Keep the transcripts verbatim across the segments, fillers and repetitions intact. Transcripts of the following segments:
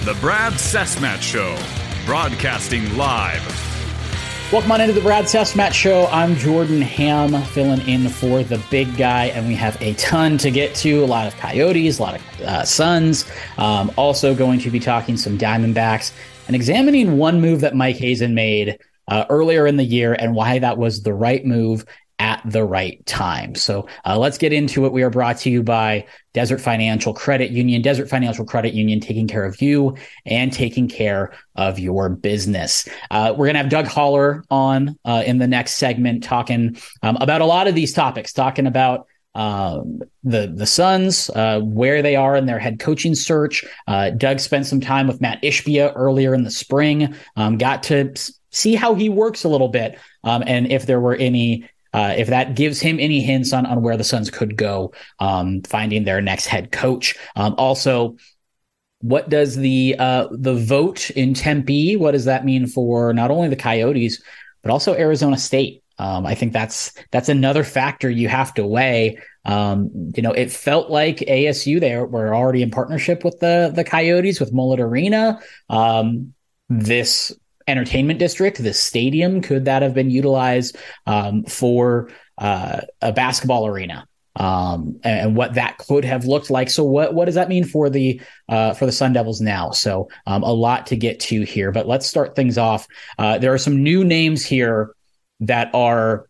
The Brad Cessmat Show, broadcasting live. Welcome on into the Brad Cessmat Show. I'm Jordan Ham, filling in for the big guy, and we have a ton to get to. A lot of Coyotes, a lot of uh, Suns. Um, also going to be talking some Diamondbacks and examining one move that Mike Hazen made uh, earlier in the year and why that was the right move at the right time. So uh, let's get into it. We are brought to you by Desert Financial Credit Union. Desert Financial Credit Union, taking care of you and taking care of your business. Uh, we're going to have Doug Haller on uh, in the next segment talking um, about a lot of these topics, talking about um, the the Suns, uh, where they are in their head coaching search. Uh, Doug spent some time with Matt Ishbia earlier in the spring, um, got to see how he works a little bit, um, and if there were any Uh, if that gives him any hints on, on where the Suns could go, um, finding their next head coach. Um, also, what does the uh, the vote in Tempe, what does that mean for not only the Coyotes, but also Arizona State? Um, I think that's that's another factor you have to weigh. Um, you know, it felt like A S U, they were already in partnership with the, the Coyotes, with Mullet Arena. Um, this entertainment district, this stadium, could that have been utilized um, for uh, a basketball arena, um, and, and what that could have looked like? So what what does that mean for the uh, for the Sun Devils now? So um, a lot to get to here, but let's start things off. Uh, there are some new names here that are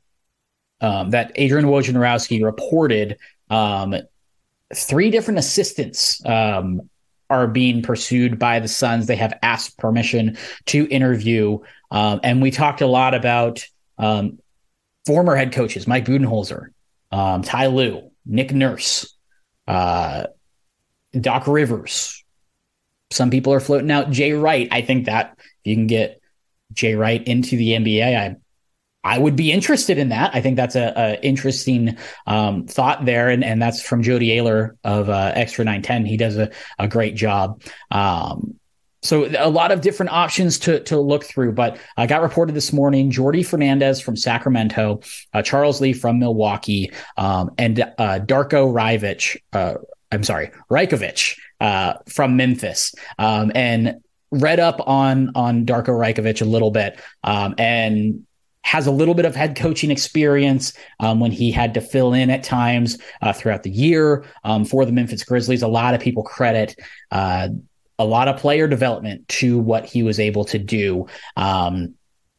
um, that Adrian Wojnarowski reported. Um, three different assistants Um, are being pursued by the Suns. They have asked permission to interview. Um, and we talked a lot about um, former head coaches, Mike Budenholzer, um, Ty Lue, Nick Nurse, uh, Doc Rivers. Some people are floating out Jay Wright. I think that if you can get Jay Wright into the N B A, I I would be interested in that. I think that's a, a interesting um, thought there. And, and that's from Jody Ayler of uh, Extra nine ten. He does a, a great job. Um, so a lot of different options to, to look through, but I uh, got reported this morning, Jordi Fernandez from Sacramento, uh, Charles Lee from Milwaukee, um, and uh, Darko Rajkovic, uh, I'm sorry, Rajkovic uh, from Memphis. Um, and read up on, on Darko Rajkovic a little bit, um, and has a little bit of head coaching experience um, when he had to fill in at times uh, throughout the year um, for the Memphis Grizzlies. A lot of people credit uh, a lot of player development to what he was able to do. Um,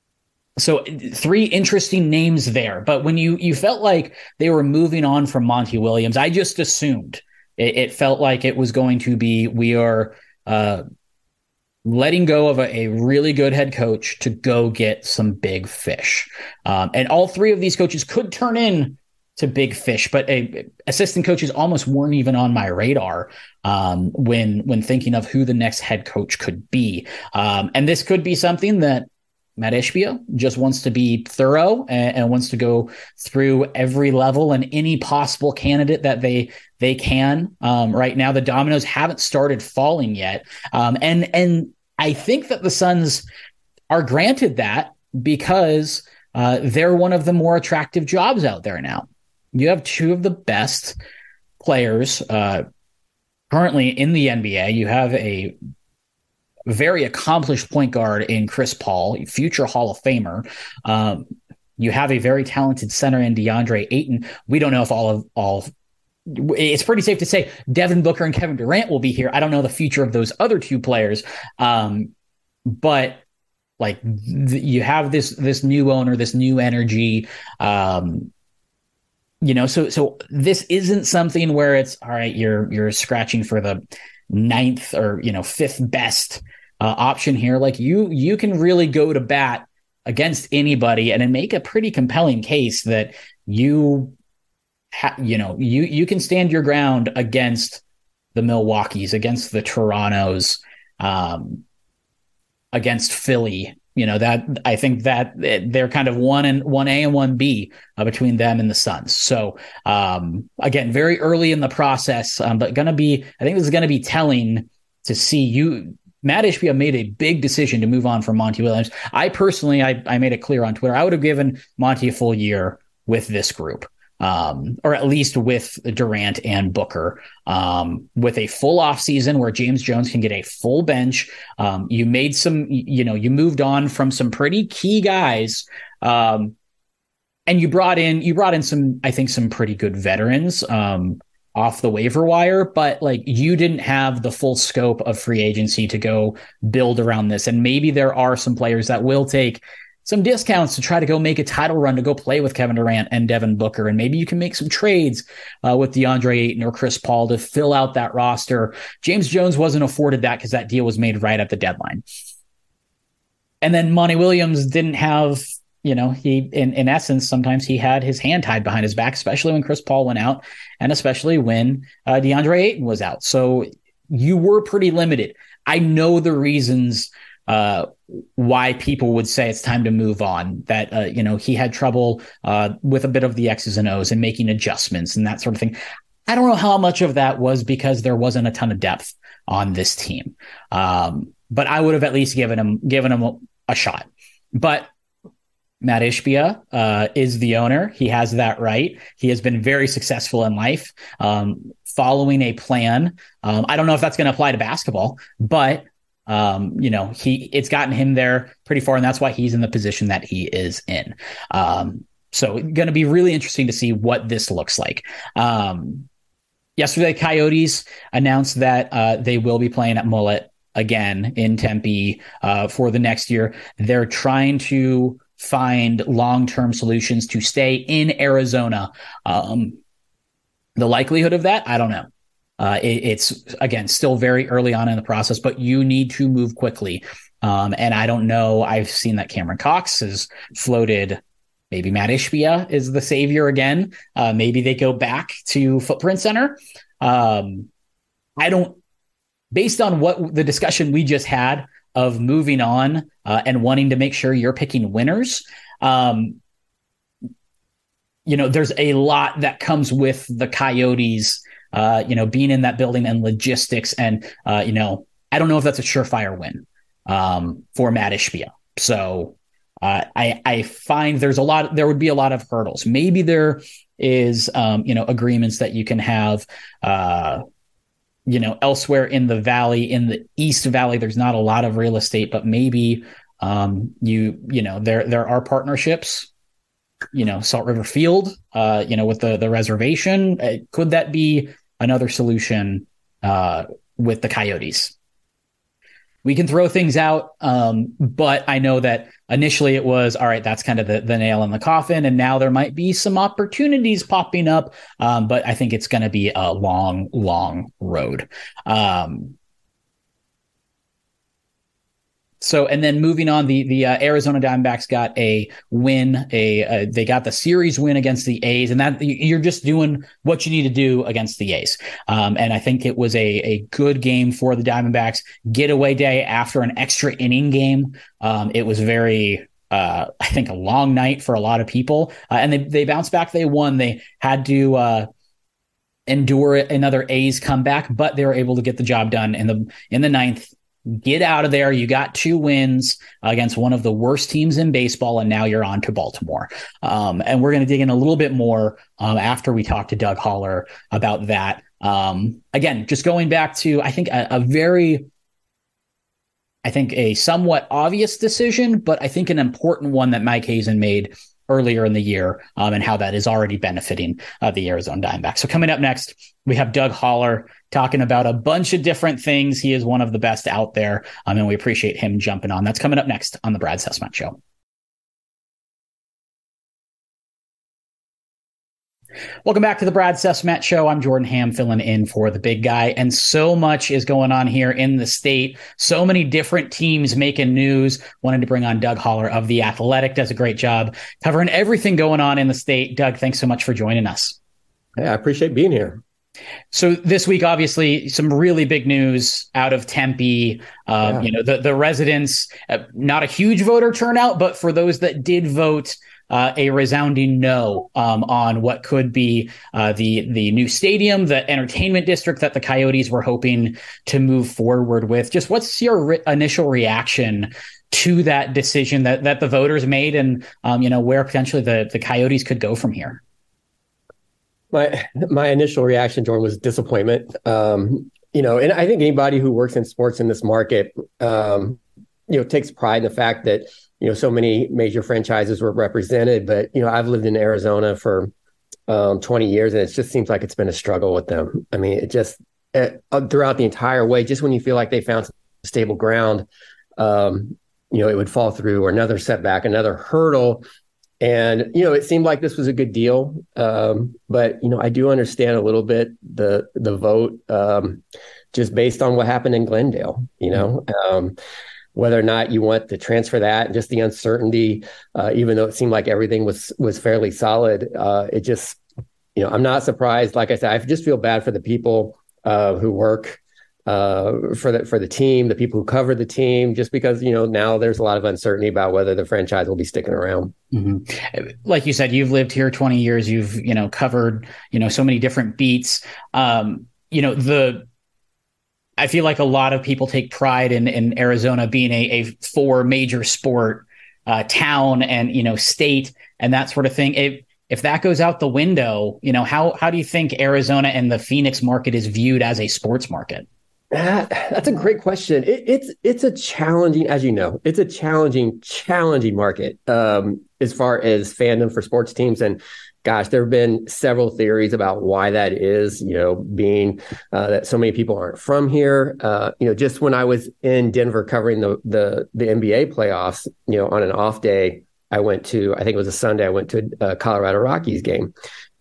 so three interesting names there. But when you you felt like they were moving on from Monty Williams, I just assumed it, it felt like it was going to be, we are uh, letting go of a, a really good head coach to go get some big fish. Um, and all three of these coaches could turn in to big fish, but a, assistant coaches almost weren't even on my radar um, when when thinking of who the next head coach could be. Um, and this could be something that Matt Ishbia just wants to be thorough and, and wants to go through every level and any possible candidate that they they can. Um, right now, the dominoes haven't started falling yet. Um, and, and I think that the Suns are granted that because uh, they're one of the more attractive jobs out there now. You have two of the best players uh, currently in the N B A. You have a very accomplished point guard in Chris Paul, future Hall of Famer. Um, you have a very talented center in DeAndre Ayton. We don't know if all of all. It's pretty safe to say Devin Booker and Kevin Durant will be here. I don't know the future of those other two players, um, but like th- you have this this new owner, this new energy. Um, you know, so so this isn't something where it's all right. You're you're scratching for the ninth or you know fifth best uh, option here. Like you you can really go to bat against anybody and then make a pretty compelling case that you. Ha, you know, you, you can stand your ground against the Milwaukees, against the Torontos, um, against Philly. You know, that I think that they're kind of one and one A and one B uh, between them and the Suns. So um, again, very early in the process, um, but going to be, I think this is going to be telling to see you. Matt Ishbia made a big decision to move on from Monty Williams. I personally, I, I made it clear on Twitter, I would have given Monty a full year with this group. um, or at least with Durant and Booker, um, with a full offseason where James Jones can get a full bench. Um, you made some, you know, you moved on from some pretty key guys. Um, and you brought in, you brought in some, I think some pretty good veterans, um, off the waiver wire, but like you didn't have the full scope of free agency to go build around this. And maybe there are some players that will take some discounts to try to go make a title run to go play with Kevin Durant and Devin Booker. And maybe you can make some trades uh, with DeAndre Ayton or Chris Paul to fill out that roster. James Jones wasn't afforded that because that deal was made right at the deadline. And then Monty Williams didn't have, you know, he, in, in essence, sometimes he had his hand tied behind his back, especially when Chris Paul went out and especially when uh, DeAndre Ayton was out. So you were pretty limited. I know the reasons uh, why people would say it's time to move on, that, uh, you know, he had trouble uh, with a bit of the X's and O's and making adjustments and that sort of thing. I don't know how much of that was because there wasn't a ton of depth on this team. Um, but I would have at least given him, given him a, a shot. But Matt Ishbia uh, is the owner. He has that right. He has been very successful in life, um, following a plan. Um, I don't know if that's going to apply to basketball, but um, you know, he it's gotten him there pretty far, and that's why he's in the position that he is in. Um, so, going to be really interesting to see what this looks like. Um, yesterday, Coyotes announced that uh, they will be playing at Mullet again in Tempe uh, for the next year. They're trying to find long-term solutions to stay in Arizona. Um, the likelihood of that, I don't know. Uh, it, it's, again, still very early on in the process, but you need to move quickly. Um, and I don't know. I've seen that Cameron Cox has floated. Maybe Matt Ishbia is the savior again. Uh, maybe they go back to Footprint Center. Um, I don't, based on what the discussion we just had of moving on uh, and wanting to make sure you're picking winners. Um, you know, there's a lot that comes with the Coyotes, uh, you know, being in that building and logistics. And, uh, you know, I don't know if that's a surefire win um, for Matt Ishbia. So uh, I, I find there's a lot, there would be a lot of hurdles. Maybe there is, um, you know, agreements that you can have, uh, you know, elsewhere in the valley, in the East Valley, there's not a lot of real estate, but maybe um, you, you know, there, there are partnerships, you know, Salt River Field, uh, you know, with the, the reservation. Uh, could that be another solution uh, with the Coyotes? We can throw things out, um, but I know that initially it was, all right, that's kind of the, the nail in the coffin. And now there might be some opportunities popping up, um, but I think it's going to be a long, long road. Um, So, and then moving on, the the uh, Arizona Diamondbacks got a win. A uh, they got the series win against the A's, and that you're just doing what you need to do against the A's. Um, and I think it was a a good game for the Diamondbacks. Getaway day after an extra inning game. Um, it was very, uh, I think, a long night for a lot of people. Uh, and they they bounced back. They won. They had to uh, endure another A's comeback, but they were able to get the job done in the in the ninth. Get out of there. You got two wins against one of the worst teams in baseball, and now you're on to Baltimore. Um, and we're going to dig in a little bit more um, after we talk to Doug Haller about that. Um, again, just going back to, I think, a, a very, I think, a somewhat obvious decision, but I think an important one that Mike Hazen made earlier in the year, um, and how that is already benefiting uh, the Arizona Diamondbacks. So coming up next, we have Doug Haller talking about a bunch of different things. He is one of the best out there, um, and we appreciate him jumping on. That's coming up next on the Brad Sussman Show. Welcome back to the Brad Sussman Show. I'm Jordan Ham, filling in for the big guy. And so much is going on here in the state. So many different teams making news. Wanted to bring on Doug Haller of The Athletic. Does a great job covering everything going on in the state. Doug, thanks so much for joining us. Hey, I appreciate being here. So this week, obviously, some really big news out of Tempe. Um, yeah. You know, the, the residents, uh, not a huge voter turnout, but for those that did vote, Uh, a resounding no um, on what could be uh, the the new stadium, the entertainment district that the Coyotes were hoping to move forward with. Just what's your re- initial reaction to that decision that that the voters made, and um, you know, where potentially the the Coyotes could go from here? my my initial reaction, Jordan, was disappointment. Um, you know, and I think anybody who works in sports in this market, um, you know, takes pride in the fact that, you know, so many major franchises were represented. But, you know, I've lived in Arizona for um, twenty years, and it just seems like it's been a struggle with them. I mean, it just uh, throughout the entire way, just when you feel like they found some stable ground, um, you know, it would fall through, or another setback, another hurdle. And, you know, it seemed like this was a good deal. Um, but, you know, I do understand a little bit the the vote um, just based on what happened in Glendale, you know, um, whether or not you want to transfer that, and just the uncertainty, uh, even though it seemed like everything was was fairly solid. Uh, it just, you know, I'm not surprised. Like I said, I just feel bad for the people uh, who work uh, for the for the team, the people who cover the team, just because, you know, now there's a lot of uncertainty about whether the franchise will be sticking around. Mm-hmm. Like you said, you've lived here twenty years. You've, you know, covered, you know, so many different beats. Um, you know, the I feel like a lot of people take pride in, in Arizona being a, a four major sport uh, town and, you know, state and that sort of thing. If, if that goes out the window, you know, how how do you think Arizona and the Phoenix market is viewed as a sports market? Uh, that's a great question. It, it's it's a challenging, as you know, it's a challenging, challenging market um, as far as fandom for sports teams. And gosh, there have been several theories about why that is, you know, being uh, that so many people aren't from here. Uh, you know, just when I was in Denver covering the, the, the N B A playoffs, you know, on an off day, I went to, I think it was a Sunday, I went to a Colorado Rockies game.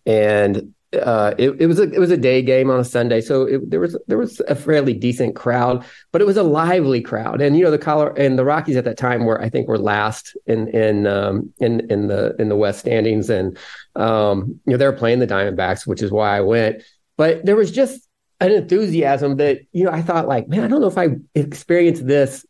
And Uh, it, it was a it was a day game on a Sunday, so it, there was there was a fairly decent crowd, but it was a lively crowd. And you know the Colorado and the Rockies at that time were I think were last in in um, in in the in the West standings, and um, you know they were playing the Diamondbacks, which is why I went. But there was just an enthusiasm that you know I thought like, man, I don't know if I experienced this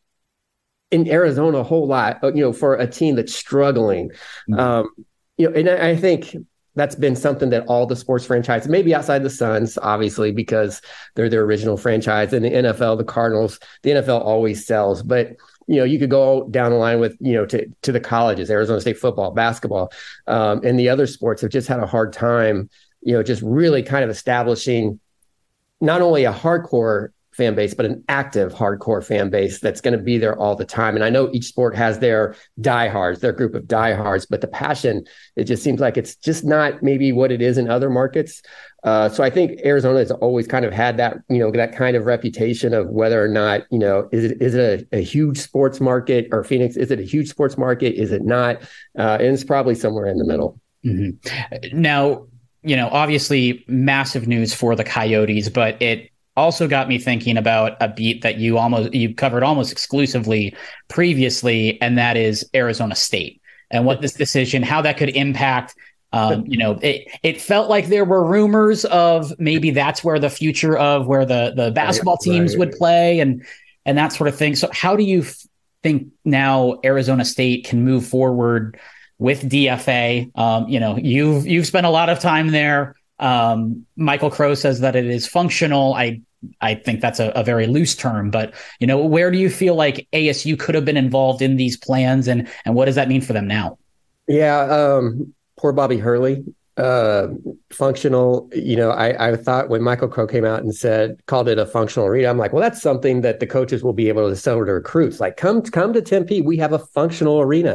in Arizona a whole lot. You know, for a team that's struggling, mm-hmm. um, you know, and I, I think. That's been something that all the sports franchises, maybe outside the Suns, obviously, because they're their original franchise. In the N F L, the Cardinals, the N F L always sells. But, you know, you could go down the line with, you know, to, to the colleges, Arizona State football, basketball, um, and the other sports have just had a hard time, you know, just really kind of establishing not only a hardcore fan base, but an active hardcore fan base that's going to be there all the time. And I know each sport has their diehards, their group of diehards, but the passion, it just seems like it's just not maybe what it is in other markets. Uh, so I think Arizona has always kind of had that, you know, that kind of reputation of whether or not, you know, is it is it a, a huge sports market, or Phoenix, is it a huge sports market? Is it not? Uh, and it's probably somewhere in the middle. Mm-hmm. Now, you know, obviously massive news for the Coyotes, but it also got me thinking about a beat that you almost you covered almost exclusively previously, and that is Arizona State and what this decision, how that could impact. Um, you know, it it felt like there were rumors of maybe that's where the future of where the the basketball teams would play and and that sort of thing. So how do you f- think now Arizona State can move forward with D F A? Um, you know, you've you've spent a lot of time there. Um, Michael Crow says that it is functional. I I think that's a, a very loose term, but you know, where do you feel like A S U could have been involved in these plans, and and what does that mean for them now? Yeah, um, poor Bobby Hurley. Uh, functional. You know, I, I thought when Michael Crow came out and said called it a functional arena, I'm like, well, that's something that the coaches will be able to sell to recruits. Like, come come to Tempe, we have a functional arena.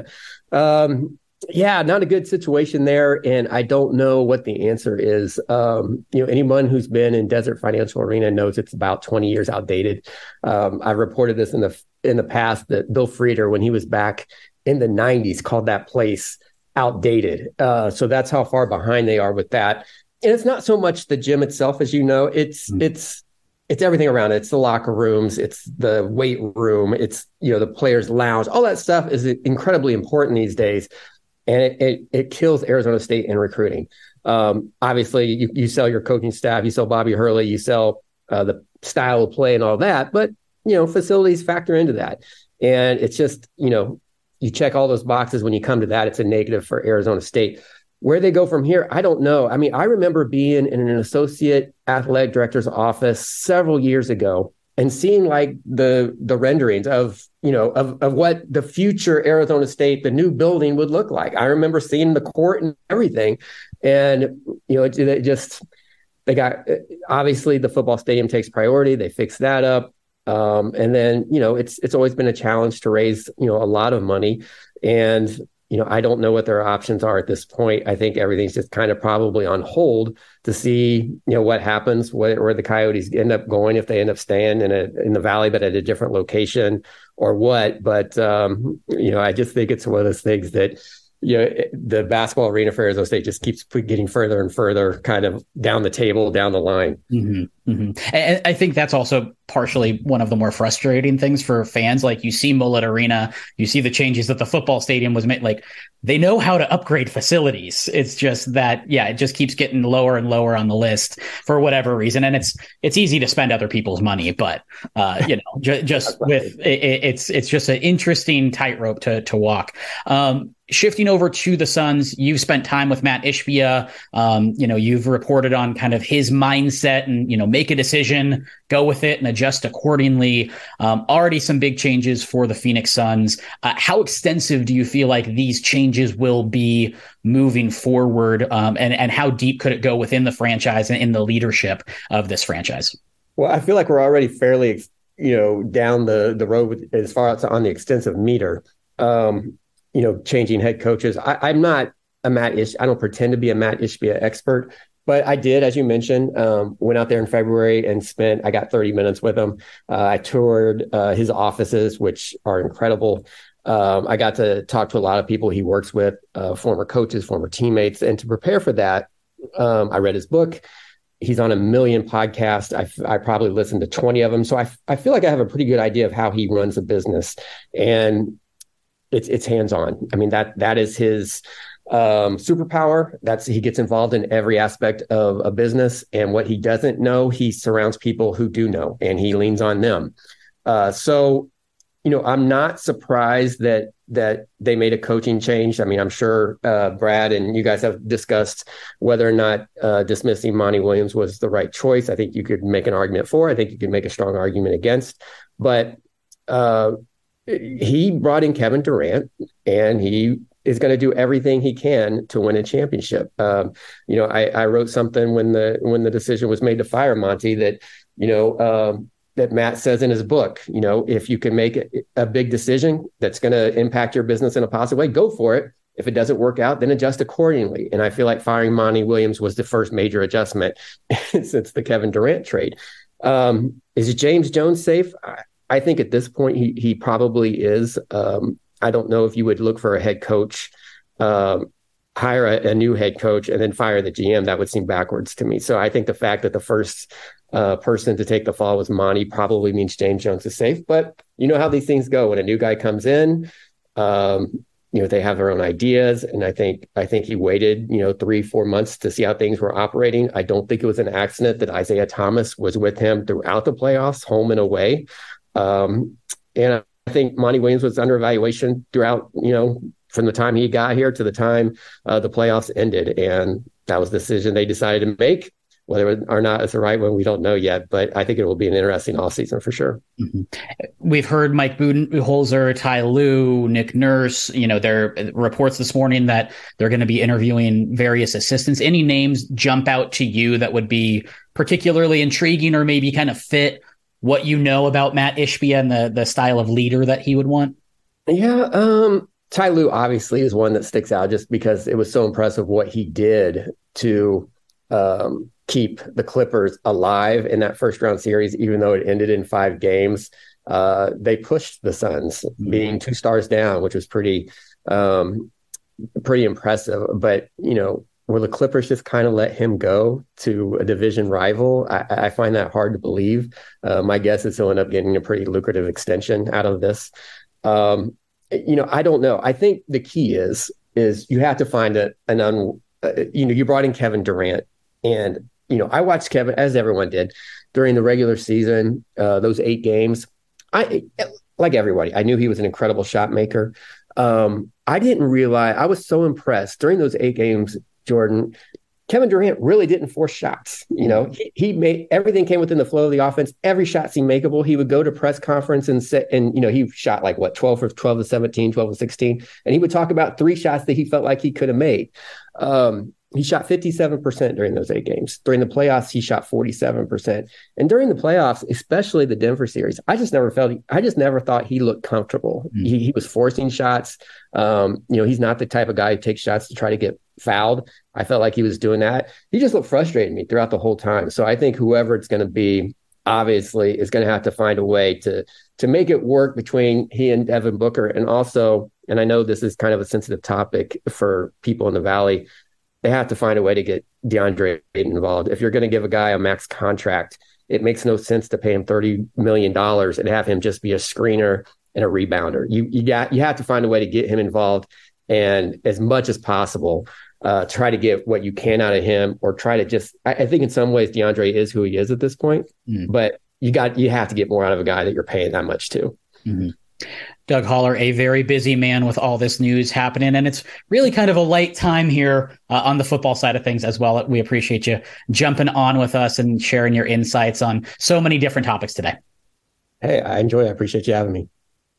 Um, Yeah, not a good situation there. And I don't know what the answer is. Um, you know, anyone who's been in Desert Financial Arena knows it's about twenty years outdated. Um, I reported this in the in the past that Bill Frieder, when he was back in the nineties, called that place outdated. Uh, so that's how far behind they are with that. And it's not so much the gym itself, as you know, it's mm-hmm. it's it's everything around it. It's the locker rooms, it's the weight room, it's, you know, the players' lounge. All that stuff is incredibly important these days. And it, it it kills Arizona State in recruiting. Um, obviously, you, you sell your coaching staff, you sell Bobby Hurley, you sell uh, the style of play and all that. But, you know, facilities factor into that. And it's just, you know, you check all those boxes. When you come to that, it's a negative for Arizona State. Where they go from here, I don't know. I mean, I remember being in an associate athletic director's office several years ago and seeing like the the renderings of you know of of what the future Arizona State, the new building would look like. I remember seeing the court and everything, and you know it, it just they got obviously the football stadium takes priority. They fixed that up, um, and then you know it's it's always been a challenge to raise you know a lot of money, and you know, I don't know what their options are at this point. I think everything's just kind of probably on hold to see, you know, what happens, what, where the Coyotes end up going, if they end up staying in a in the Valley, but at a different location or what. But, um, you know, I just think it's one of those things that, you know, the basketball arena for Arizona State just keeps getting further and further kind of down the table, down the line. Mm-hmm, mm-hmm. And I think that's also partially one of the more frustrating things for fans. Like you see Mullet Arena, you see the changes that the football stadium was made. Like they know how to upgrade facilities. It's just that, yeah, it just keeps getting lower and lower on the list for whatever reason. And it's it's easy to spend other people's money, but uh, you know, ju- just with it, it's it's just an interesting tightrope to to walk. Um, Shifting over to the Suns, you've spent time with Matt Ishbia. Um, you know, you've reported on kind of his mindset and, you know, make a decision, go with it and adjust accordingly. Um, already some big changes for the Phoenix Suns. Uh, how extensive do you feel like these changes will be moving forward? Um, and, and how deep could it go within the franchise and in the leadership of this franchise? Well, I feel like we're already fairly, you know, down the, the road with, as far as on the extensive meter. Um, you know, changing head coaches. I, I'm not a Matt Ish. I don't pretend to be a Matt Ishbia expert, but I did, as you mentioned, um, went out there in February and spent, I got thirty minutes with him. Uh, I toured uh, his offices, which are incredible. Um, I got to talk to a lot of people he works with, uh, former coaches, former teammates. And to prepare for that, um, I read his book. He's on a million podcasts. I, I probably listened to twenty of them. So I, I feel like I have a pretty good idea of how he runs a business. And It's it's hands-on. I mean, that that is his um, superpower. That's he gets involved in every aspect of a business. And what he doesn't know, he surrounds people who do know, and he leans on them. Uh, so, you know, I'm not surprised that that they made a coaching change. I mean, I'm sure uh, Brad and you guys have discussed whether or not uh, dismissing Monty Williams was the right choice. I think you could make an argument for. I think you could make a strong argument against. But uh, he brought in Kevin Durant, and he is going to do everything he can to win a championship. Um, you know, I, I wrote something when the when the decision was made to fire Monty that, you know, um, that Matt says in his book, you know, if you can make a, a big decision that's going to impact your business in a positive way, go for it. If it doesn't work out, then adjust accordingly. And I feel like firing Monty Williams was the first major adjustment since the Kevin Durant trade. Um, is James Jones safe? I, I think at this point, he he probably is. Um, I don't know if you would look for a head coach, um, hire a, a new head coach, and then fire the G M. That would seem backwards to me. So I think the fact that the first uh, person to take the fall was Monty probably means James Jones is safe. But you know how these things go. When a new guy comes in, um, you know, they have their own ideas. And I think I think he waited, you know, three, four months to see how things were operating. I don't think it was an accident that Isaiah Thomas was with him throughout the playoffs, home and away. Um, and I think Monty Williams was under evaluation throughout, you know, from the time he got here to the time uh, the playoffs ended. And that was the decision they decided to make. Whether or not it's the right one, we don't know yet, but I think it will be an interesting offseason for sure. Mm-hmm. We've heard Mike Budenholzer, Ty Lue, Nick Nurse. You know, there are reports this morning that they're going to be interviewing various assistants. Any names jump out to you that would be particularly intriguing or maybe kind of fit what you know about Matt Ishbia and the the style of leader that he would want? Yeah, um, Ty Lue obviously is one that sticks out just because it was so impressive what he did to um, keep the Clippers alive in that first round series, even though it ended in five games. Uh, they pushed the Suns, mm-hmm. being two stars down, which was pretty um, pretty impressive. But, you know, will the Clippers just kind of let him go to a division rival? I, I find that hard to believe. Uh, my guess is he'll end up getting a pretty lucrative extension out of this. Um, you know, I don't know. I think the key is, is you have to find a, an, un, uh, you know, you brought in Kevin Durant, and, you know, I watched Kevin, as everyone did, during the regular season, uh, those eight games. I, like everybody, I knew he was an incredible shot maker. Um, I didn't realize, I was so impressed during those eight games, Jordan, Kevin Durant really didn't force shots. You know, he, he made everything came within the flow of the offense. Every shot seemed makeable. He would go to press conference and sit, and you know, he shot like what twelve for twelve to seventeen, twelve to sixteen, and he would talk about three shots that he felt like he could have made. Um, he shot fifty-seven percent during those eight games. During the playoffs, he shot forty-seven percent. And during the playoffs, especially the Denver series, I just never felt, I just never thought he looked comfortable. Mm. He, he was forcing shots. Um, you know, he's not the type of guy who takes shots to try to get fouled. I felt like he was doing that. He just looked frustrated me throughout the whole time. So I think whoever it's going to be, obviously, is going to have to find a way to to make it work between he and Devin Booker. And also, and I know this is kind of a sensitive topic for people in the Valley, they have to find a way to get DeAndre Ayton involved. If you're going to give a guy a max contract, it makes no sense to pay him thirty million dollars and have him just be a screener and a rebounder. You you got you have to find a way to get him involved, and as much as possible, uh, try to get what you can out of him, or try to just. I, I think in some ways DeAndre is who he is at this point, mm. but you got you have to get more out of a guy that you're paying that much to. Mm-hmm. Doug Haller, a very busy man with all this news happening, and it's really kind of a light time here uh, on the football side of things as well. We appreciate you jumping on with us and sharing your insights on so many different topics today. Hey, I enjoy it. I appreciate you having me.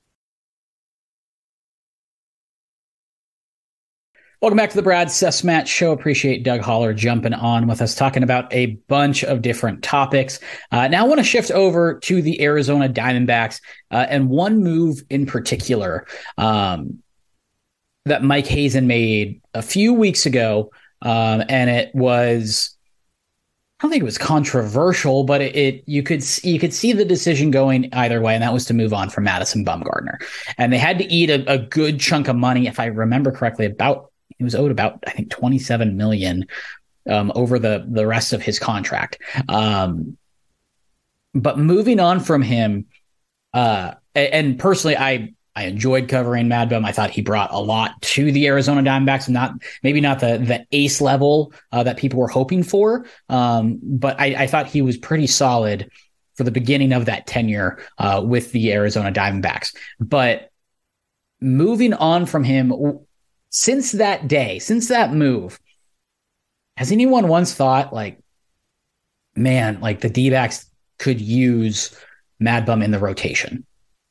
Welcome back to the Brad Sesmat Show. Appreciate Doug Haller jumping on with us, talking about a bunch of different topics. Uh, now I want to shift over to the Arizona Diamondbacks uh, and one move in particular um, that Mike Hazen made a few weeks ago. Um, and it was, I don't think it was controversial, but it, it you could you could see the decision going either way, and that was to move on from Madison Bumgarner. And they had to eat a, a good chunk of money, if I remember correctly, about he was owed about, I think, twenty-seven million dollars um, over the, the rest of his contract. Um, but moving on from him, uh, and personally, I I enjoyed covering Mad Bum. I thought he brought a lot to the Arizona Diamondbacks, not maybe not the the ace level uh, that people were hoping for, um, but I, I thought he was pretty solid for the beginning of that tenure uh, with the Arizona Diamondbacks. But moving on from him, since that day, since that move, has anyone once thought, like, man, like the D-backs could use Mad Bum in the rotation?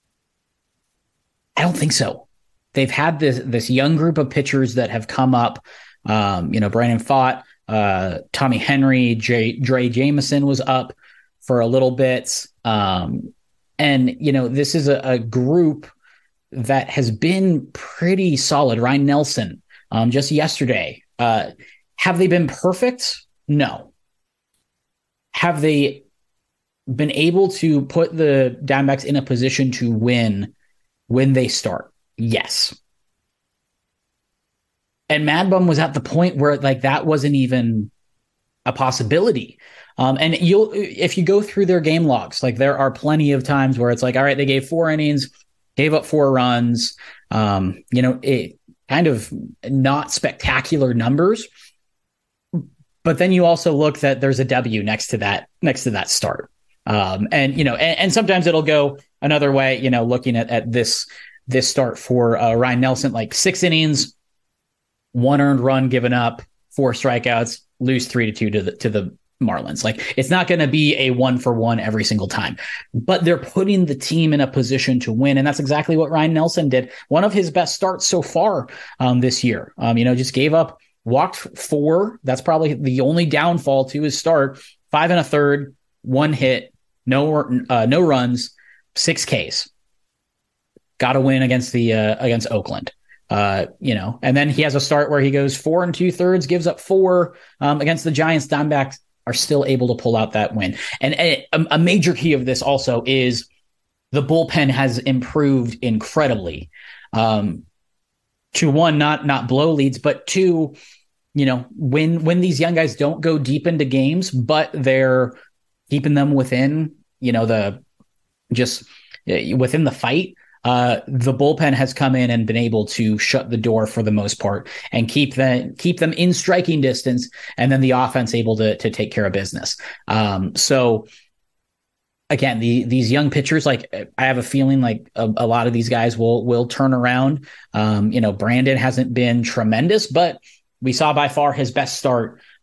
I don't think so. They've had this this young group of pitchers that have come up. Um, you know, Brandon Pfaadt, uh, Tommy Henry, Jay, Dre Jameson was up for a little bit. Um, and, you know, this is a, a group that has been pretty solid. Ryan Nelson, um, just yesterday. Uh, have they been perfect? No. Have they been able to put the Diamondbacks in a position to win when they start? Yes. And Mad Bum was at the point where like that wasn't even a possibility. Um, and you'll if you go through their game logs, like there are plenty of times where it's like, all right, they gave four innings, gave up four runs, um, you know, it kind of not spectacular numbers. But then you also look that there's a W next to that, next to that start. Um, and, you know, and, and sometimes it'll go another way, you know, looking at, at this, this start for uh, Ryan Nelson, like six innings, one earned run given up, four strikeouts, lose three to two to the, to the Marlins. Like it's not going to be a one for one every single time, but they're putting the team in a position to win. And that's exactly what Ryan Nelson did. One of his best starts so far um, this year, um, you know, just gave up, walked four. That's probably the only downfall to his start. Five and a third, one hit, no, uh, no runs, six Ks. Got to win against the, uh, against Oakland. Uh, you know, and then he has a start where he goes four and two thirds, gives up four um, against the Giants. Diamondbacks are still able to pull out that win. And a, a major key of this also is the bullpen has improved incredibly. Um, to one, not not blow leads, but two, you know, when when these young guys don't go deep into games, but they're keeping them within, you know, the just within the fight. Uh, the bullpen has come in and been able to shut the door for the most part and keep them keep them in striking distance, and then the offense able to to take care of business. Um, so again, the these young pitchers, like I have a feeling like a, a lot of these guys will will turn around. Um, you know, Brandon hasn't been tremendous, but we saw by far his best start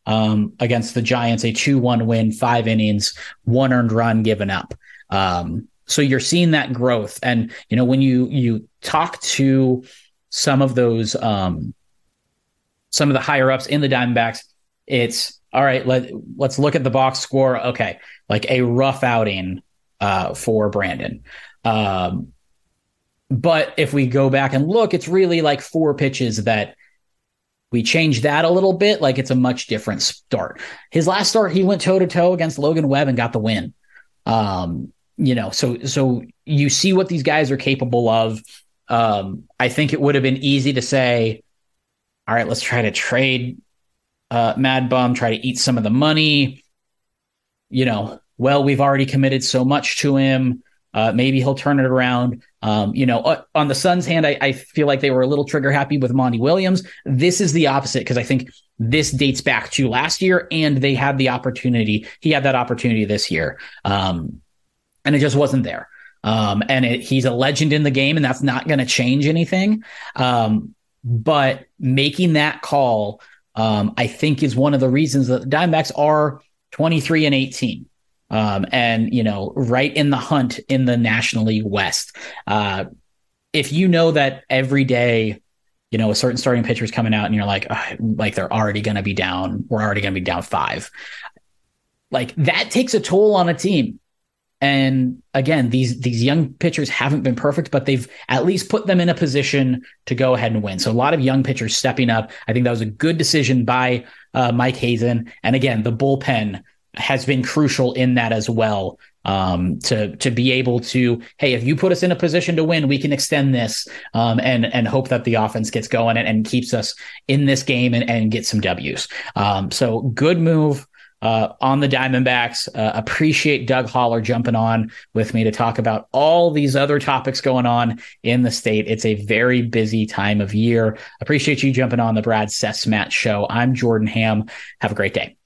um, against the Giants, a two one win, five innings, one earned run given up. Um, so you're seeing that growth. And, you know, when you, you talk to some of those, um, some of the higher ups in the Diamondbacks, it's all right. Let, let's look at the box score. Okay. Like a rough outing, uh, for Brandon. Um, but if we go back and look, it's really like four pitches that we changed that a little bit. Like it's a much different start. His last start, he went toe to toe against Logan Webb and got the win. Um, you know, so, so you see what these guys are capable of. Um, I think it would have been easy to say, all right, let's try to trade uh, Mad Bum, try to eat some of the money. You know, well, we've already committed so much to him. Uh, maybe he'll turn it around. Um, you know, uh, on the Suns' hand, I, I feel like they were a little trigger happy with Monty Williams. This is the opposite, because I think this dates back to last year, and they had the opportunity. He had that opportunity this year, um, and it just wasn't there. Um, and it, he's a legend in the game, and that's not going to change anything. Um, but making that call, um, I think, is one of the reasons that the Diamondbacks are twenty-three and eighteen. Um, and, you know, right in the hunt in the National League West. Uh, if you know that every day, you know, a certain starting pitcher is coming out and you're like, oh, like they're already going to be down. We're already going to be down five. Like that takes a toll on a team. And again, these, these young pitchers haven't been perfect, but they've at least put them in a position to go ahead and win. So a lot of young pitchers stepping up. I think that was a good decision by uh, Mike Hazen. And again, the bullpen has been crucial in that as well, um, to, to be able to, hey, if you put us in a position to win, we can extend this, um, and, and hope that the offense gets going and, and keeps us in this game and, and get some W's. Um, so good move, uh, on the Diamondbacks. Uh, appreciate Doug Haller jumping on with me to talk about all these other topics going on in the state. It's a very busy time of year. Appreciate you jumping on the Brad Sesmat Show. I'm Jordan Ham. Have a great day.